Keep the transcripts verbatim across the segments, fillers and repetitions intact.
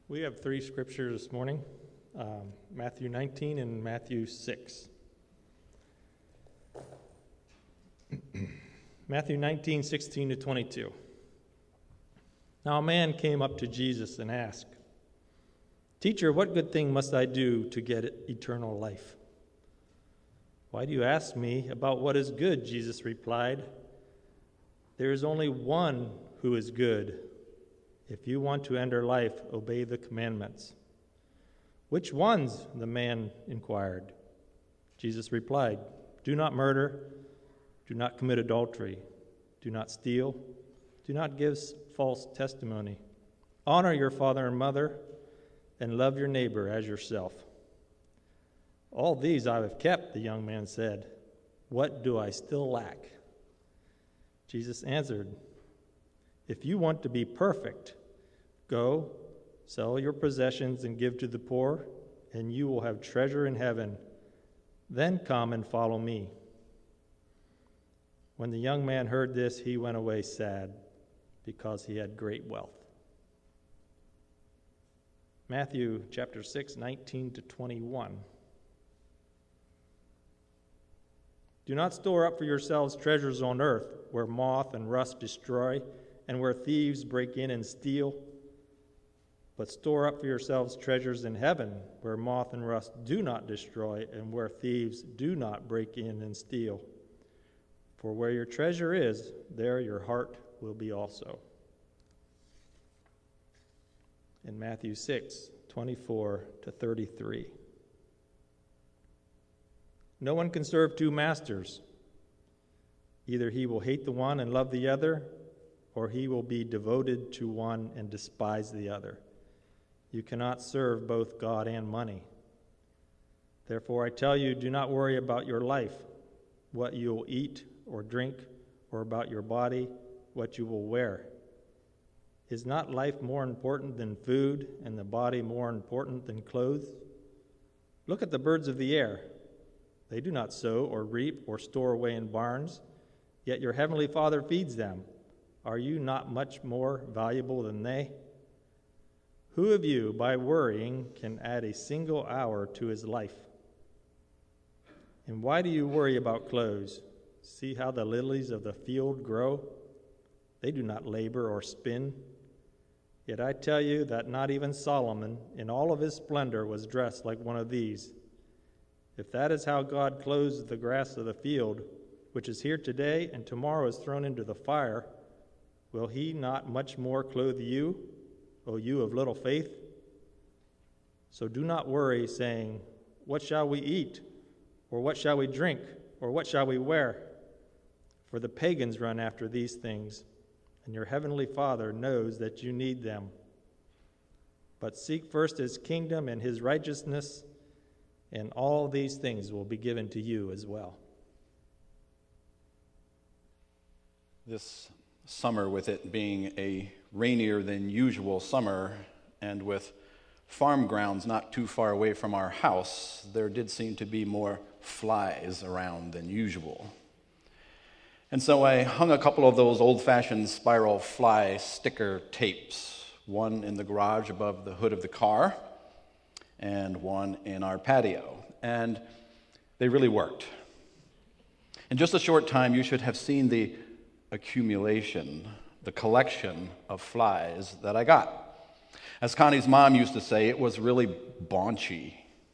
We have three scriptures this morning, um, Matthew nineteen and Matthew six. Matthew nineteen, sixteen to twenty-two. Now a man came up to Jesus and asked, "Teacher, what good thing must I do to get eternal life?" "Why do you ask me about what is good?" Jesus replied. "There is only one who is good. If you want to enter life, obey the commandments." "Which ones?" the man inquired. Jesus replied, "Do not murder, do not commit adultery, do not steal, do not give false testimony, honor your father and mother, and love your neighbor as yourself." "All these I have kept," the young man said. "What do I still lack?" Jesus answered, "If you want to be perfect, go, sell your possessions and give to the poor, and you will have treasure in heaven. Then come and follow me." When the young man heard this, he went away sad, because he had great wealth. Matthew chapter six, nineteen to twenty-one. "Do not store up for yourselves treasures on earth, where moth and rust destroy, and where thieves break in and steal. But store up for yourselves treasures in heaven, where moth and rust do not destroy, and where thieves do not break in and steal. For where your treasure is, there your heart will be also." In Matthew six, twenty-four to thirty-three. "No one can serve two masters. Either he will hate the one and love the other, or he will be devoted to one and despise the other. You cannot serve both God and money. Therefore I tell you, do not worry about your life, what you will eat or drink, or about your body, what you will wear. Is not life more important than food, and the body more important than clothes? Look at the birds of the air. They do not sow or reap or store away in barns, yet your heavenly Father feeds them. Are you not much more valuable than they? Who of you, by worrying, can add a single hour to his life? And why do you worry about clothes? See how the lilies of the field grow? They do not labor or spin. Yet I tell you that not even Solomon, in all of his splendor, was dressed like one of these. If that is how God clothes the grass of the field, which is here today and tomorrow is thrown into the fire, will he not much more clothe you, O you of little faith? So do not worry, saying, 'What shall we eat?' Or 'What shall we drink?' Or 'What shall we wear?' For the pagans run after these things, and your heavenly Father knows that you need them. But seek first his kingdom and his righteousness, and all these things will be given to you as well." This summer, with it being a rainier than usual summer, and with farm grounds not too far away from our house, there did seem to be more flies around than usual. And so I hung a couple of those old-fashioned spiral fly sticker tapes, one in the garage above the hood of the car, and one in our patio. And they really worked. In just a short time, you should have seen the accumulation, the collection of flies that I got. As Connie's mom used to say, it was really baunchy.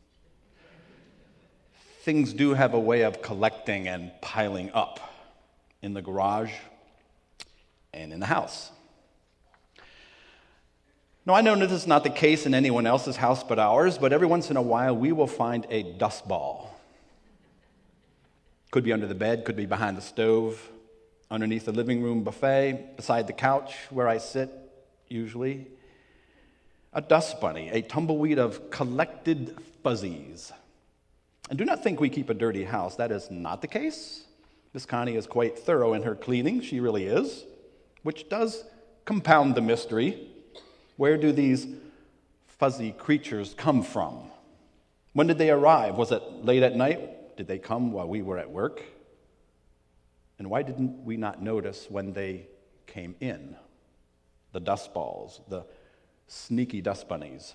Things do have a way of collecting and piling up in the garage and in the house. Now, I know this is not the case in anyone else's house but ours, but every once in a while we will find a dust ball. Could be under the bed, could be behind the stove, underneath the living room buffet, beside the couch where I sit, usually. A dust bunny, a tumbleweed of collected fuzzies. And do not think we keep a dirty house. That is not the case. Miss Connie is quite thorough in her cleaning. She really is, which does compound the mystery. Where do these fuzzy creatures come from? When did they arrive? Was it late at night? Did they come while we were at work? And why didn't we not notice when they came in? The dust balls, the sneaky dust bunnies.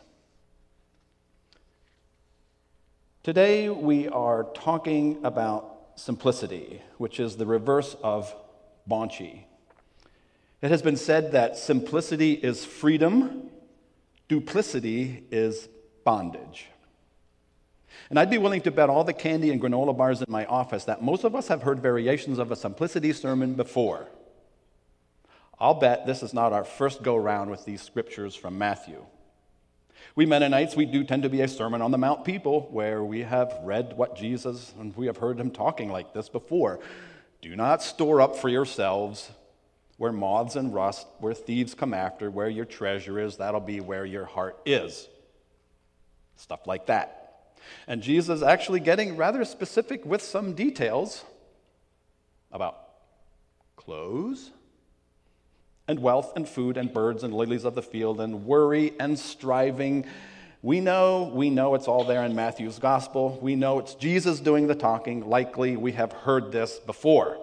Today we are talking about simplicity, which is the reverse of Bonchi. It has been said that simplicity is freedom, duplicity is bondage. And I'd be willing to bet all the candy and granola bars in my office that most of us have heard variations of a simplicity sermon before. I'll bet this is not our first go-round with these scriptures from Matthew. We Mennonites, we do tend to be a Sermon on the Mount people, where we have read what Jesus, and we have heard him talking like this before. Do not store up for yourselves where moths and rust, where thieves come after, where your treasure is, that'll be where your heart is. Stuff like that. And Jesus actually getting rather specific with some details about clothes and wealth and food and birds and lilies of the field and worry and striving. We know, we know it's all there in Matthew's gospel. We know it's Jesus doing the talking. Likely we have heard this before.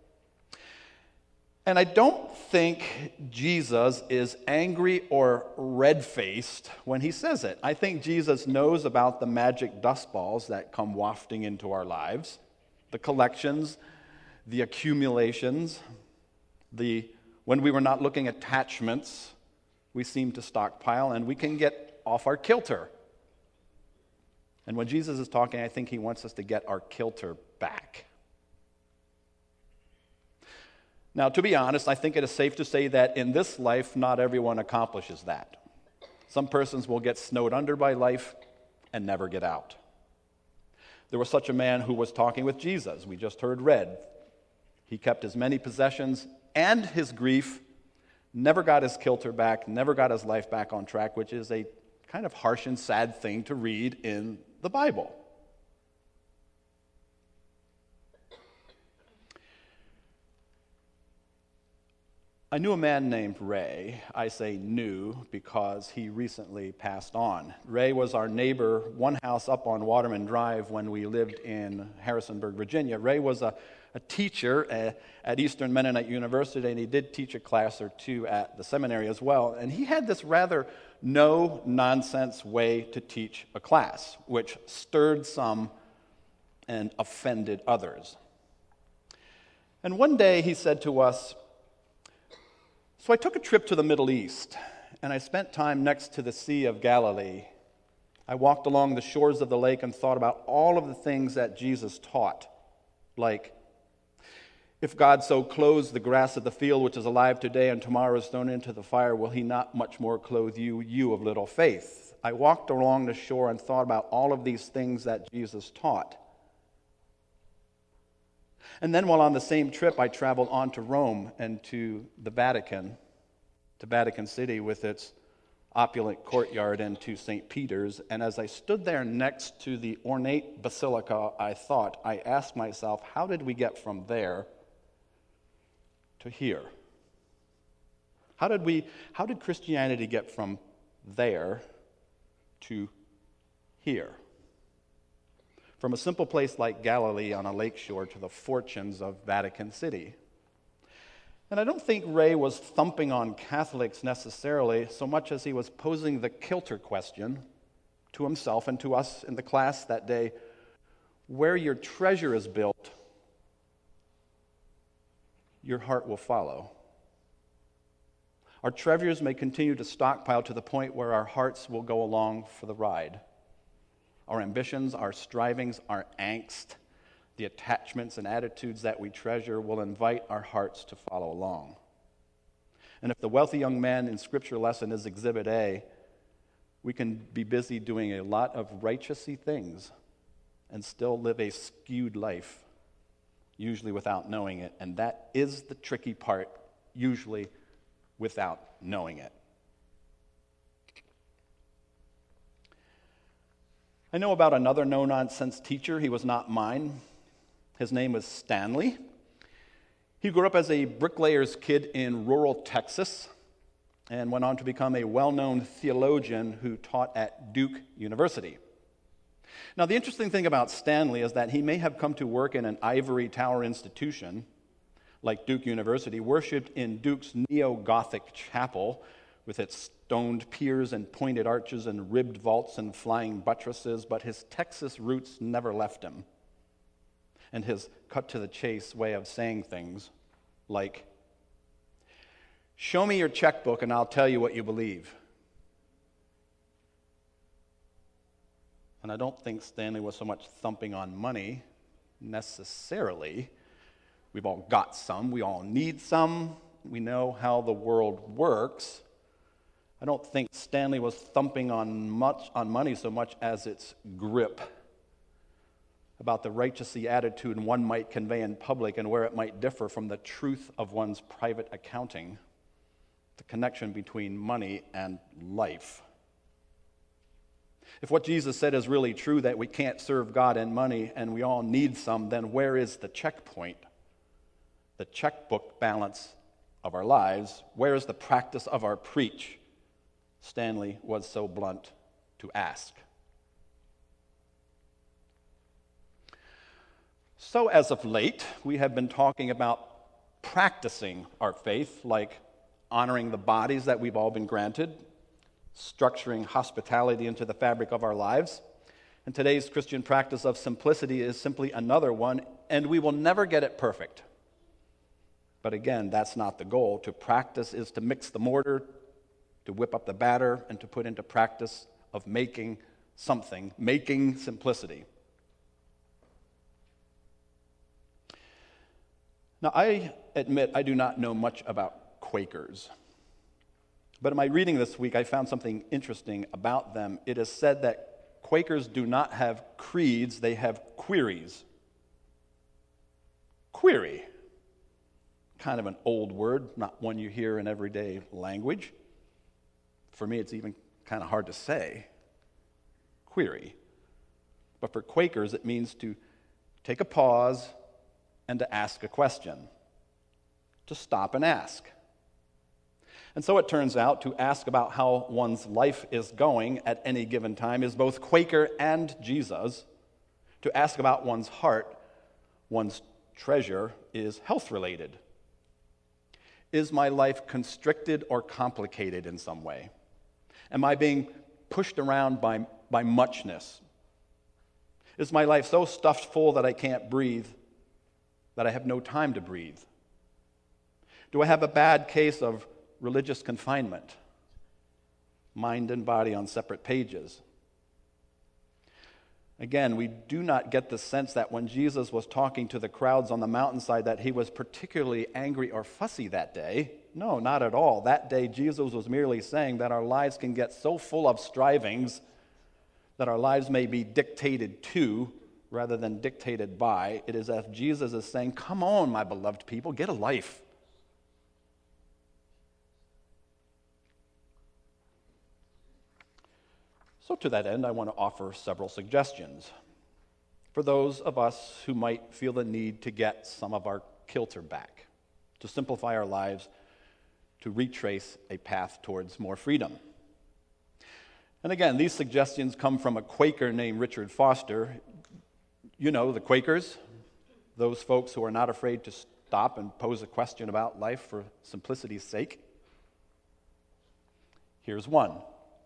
And I don't think Jesus is angry or red-faced when he says it. I think Jesus knows about the magic dust balls that come wafting into our lives, the collections, the accumulations, the when we were not looking at attachments, we seem to stockpile, and we can get off our kilter. And when Jesus is talking, I think he wants us to get our kilter back. Now, to be honest, I think it is safe to say that in this life, not everyone accomplishes that. Some persons will get snowed under by life and never get out. There was such a man who was talking with Jesus. We just heard read. He kept his many possessions and his grief, never got his kilter back, never got his life back on track, which is a kind of harsh and sad thing to read in the Bible. I knew a man named Ray. I say knew because he recently passed on. Ray was our neighbor, one house up on Waterman Drive when we lived in Harrisonburg, Virginia. Ray was a a teacher uh, at Eastern Mennonite University, and he did teach a class or two at the seminary as well. And he had this rather no-nonsense way to teach a class, which stirred some and offended others. And one day he said to us, "So I took a trip to the Middle East, and I spent time next to the Sea of Galilee. I walked along the shores of the lake and thought about all of the things that Jesus taught, like, if God so clothes the grass of the field, which is alive today and tomorrow is thrown into the fire, will he not much more clothe you, you of little faith?" I walked along the shore and thought about all of these things that Jesus taught. And then while on the same trip, I traveled on to Rome and to the Vatican, to Vatican City with its opulent courtyard, and to Saint Peter's. And as I stood there next to the ornate basilica, I thought, I asked myself, how did we get from there to here? How did we, how did Christianity get from there to here? From a simple place like Galilee on a lakeshore to the fortunes of Vatican City. And I don't think Ray was thumping on Catholics necessarily so much as he was posing the kilter question to himself and to us in the class that day. Where your treasure is built, your heart will follow. Our treasures may continue to stockpile to the point where our hearts will go along for the ride. Our ambitions, our strivings, our angst, the attachments and attitudes that we treasure will invite our hearts to follow along. And if the wealthy young man in Scripture lesson is Exhibit A, we can be busy doing a lot of righteousy things and still live a skewed life, usually without knowing it. And that is the tricky part, usually without knowing it. I know about another no-nonsense teacher. He was not mine. His name was Stanley. He grew up as a bricklayer's kid in rural Texas and went on to become a well-known theologian who taught at Duke University. Now, the interesting thing about Stanley is that he may have come to work in an ivory tower institution like Duke University, worshipped in Duke's neo-Gothic chapel, with its stoned piers and pointed arches and ribbed vaults and flying buttresses, but his Texas roots never left him. And his cut-to-the-chase way of saying things like, "Show me your checkbook and I'll tell you what you believe." And I don't think Stanley was so much thumping on money necessarily. We've all got some. We all need some. We know how the world works. I don't think Stanley was thumping on much on money so much as its grip, about the righteousy attitude one might convey in public and where it might differ from the truth of one's private accounting, the connection between money and life. If what Jesus said is really true, that we can't serve God and money and we all need some, then where is the checkpoint, the checkbook balance of our lives? Where is the practice of our preach? Stanley was so blunt to ask. So as of late, we have been talking about practicing our faith, like honoring the bodies that we've all been granted, structuring hospitality into the fabric of our lives. And today's Christian practice of simplicity is simply another one, and we will never get it perfect. But again, that's not the goal. To practice is to mix the mortar, to whip up the batter, and to put into practice of making something, making simplicity. Now, I admit I do not know much about Quakers. But in my reading this week, I found something interesting about them. It is said that Quakers do not have creeds, they have queries. Query. Kind of an old word, not one you hear in everyday language. For me, it's even kind of hard to say. Query. But for Quakers, it means to take a pause and to ask a question. To stop and ask. And so it turns out to ask about how one's life is going at any given time is both Quaker and Jesus. To ask about one's heart, one's treasure, is health-related. Is my life constricted or complicated in some way? Am I being pushed around by, by muchness? Is my life so stuffed full that I can't breathe, that I have no time to breathe? Do I have a bad case of religious confinement, mind and body on separate pages? Again, we do not get the sense that when Jesus was talking to the crowds on the mountainside that he was particularly angry or fussy that day. No, not at all. That day, Jesus was merely saying that our lives can get so full of strivings that our lives may be dictated to rather than dictated by. It is as if Jesus is saying, "Come on, my beloved people, get a life." So to that end, I want to offer several suggestions for those of us who might feel the need to get some of our kilter back, to simplify our lives, to retrace a path towards more freedom. And again, these suggestions come from a Quaker named Richard Foster. You know, the Quakers, those folks who are not afraid to stop and pose a question about life for simplicity's sake. Here's one.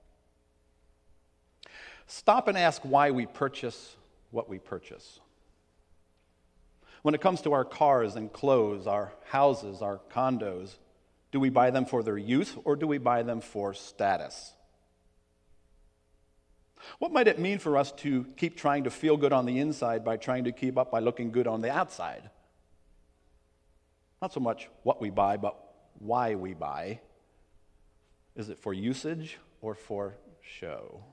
Stop and ask why we purchase what we purchase. When it comes to our cars and clothes, our houses, our condos, do we buy them for their use or do we buy them for status? What might it mean for us to keep trying to feel good on the inside by trying to keep up by looking good on the outside? Not so much what we buy, but why we buy. Is it for usage or for show?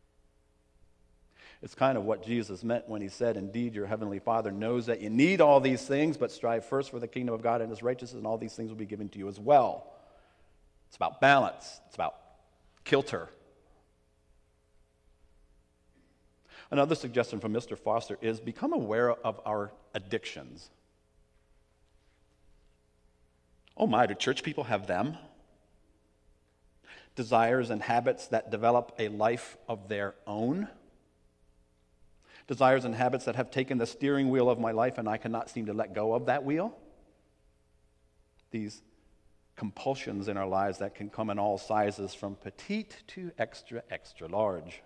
It's kind of what Jesus meant when he said, "Indeed, your heavenly Father knows that you need all these things, but strive first for the kingdom of God and his righteousness, and all these things will be given to you as well." It's about balance. It's about kilter. Another suggestion from Mister Foster is become aware of our addictions. Oh my, do church people have them? Desires and habits that develop a life of their own. Desires and habits that have taken the steering wheel of my life and I cannot seem to let go of that wheel. These compulsions in our lives that can come in all sizes, from petite to extra, extra large.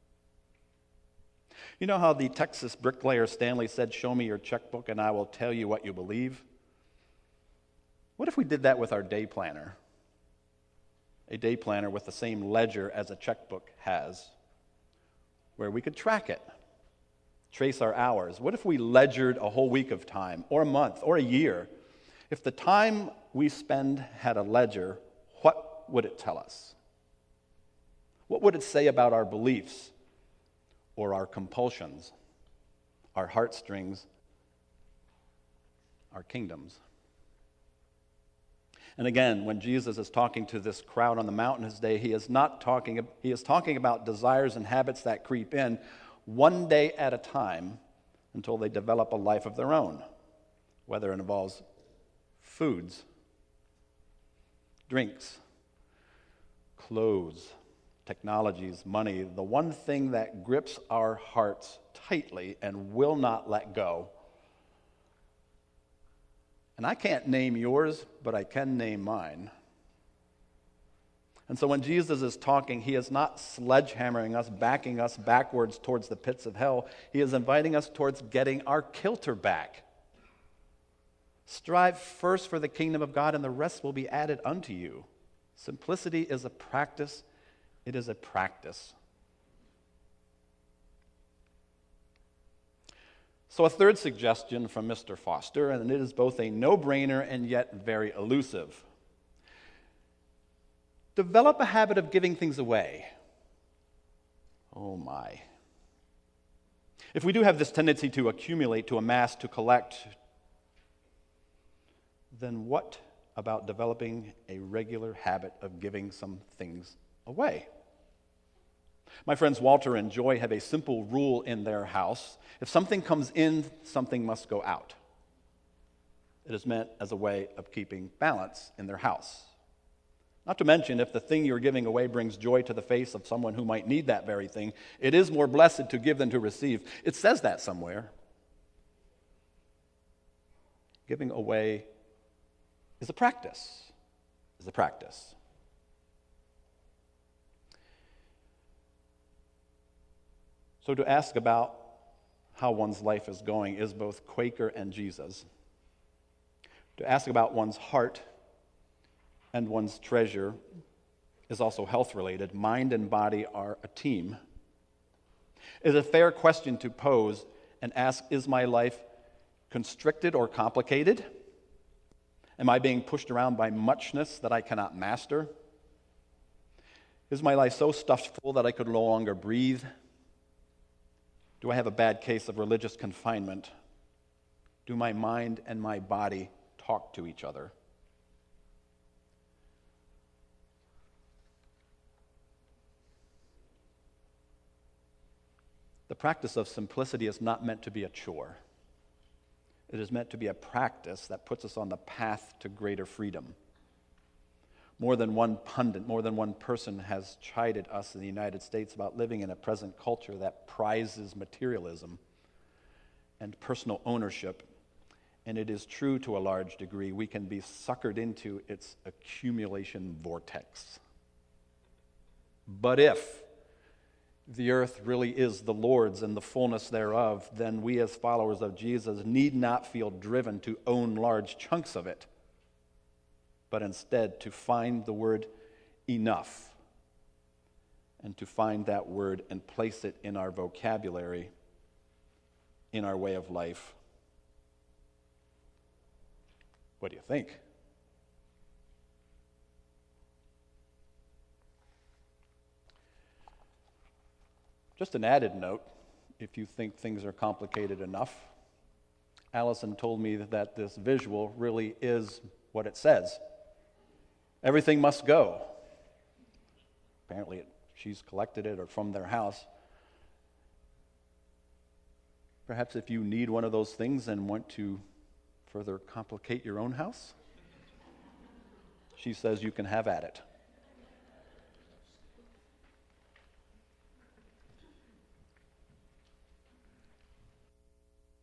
You know how the Texas bricklayer Stanley said, "Show me your checkbook and I will tell you what you believe"? What if we did that with our day planner? A day planner with the same ledger as a checkbook has, where we could track it, trace our hours. What if we ledgered a whole week of time, or a month, or a year? If the time we spend had a ledger, what would it tell us? What would it say about our beliefs, or our compulsions, our heartstrings, our kingdoms? And again, when Jesus is talking to this crowd on the mountain his day, he is not talking, he is talking about desires and habits that creep in one day at a time until they develop a life of their own, whether it involves foods, drinks, clothes, technologies, money. The one thing that grips our hearts tightly and will not let go. And I can't name yours, but I can name mine. And so when Jesus is talking, he is not sledgehammering us, backing us backwards towards the pits of hell. He is inviting us towards getting our kilter back. Strive first for the kingdom of God, and the rest will be added unto you. Simplicity is a practice. It is a practice. So a third suggestion from Mister Foster, and it is both a no-brainer and yet very elusive. Develop a habit of giving things away. Oh my. If we do have this tendency to accumulate, to amass, to collect, then what about developing a regular habit of giving some things away? My friends Walter and Joy have a simple rule in their house. If something comes in, something must go out. It is meant as a way of keeping balance in their house. Not to mention, if the thing you're giving away brings joy to the face of someone who might need that very thing, it is more blessed to give than to receive. It says that somewhere. Giving away is a practice, is a practice. So to ask about how one's life is going is both Quaker and Jesus. To ask about one's heart and one's treasure is also health-related. Mind and body are a team. It is a fair question to pose and ask, is my life constricted or complicated? Am I being pushed around by muchness that I cannot master? Is my life so stuffed full that I could no longer breathe? Do I have a bad case of religious confinement? Do my mind and my body talk to each other? The practice of simplicity is not meant to be a chore. It is meant to be a practice that puts us on the path to greater freedom. More than one pundit, more than one person has chided us in the United States about living in a present culture that prizes materialism and personal ownership. And it is true to a large degree. We can be suckered into its accumulation vortex. But if the earth really is the Lord's and the fullness thereof, then we as followers of Jesus need not feel driven to own large chunks of it, but instead to find the word enough and to find that word and place it in our vocabulary, in our way of life. What do you think? Just an added note, if you think things are complicated enough, Allison told me that this visual really is what it says. Everything must go. Apparently it, she's collected it or from their house. Perhaps if you need one of those things and want to further complicate your own house, she says you can have at it.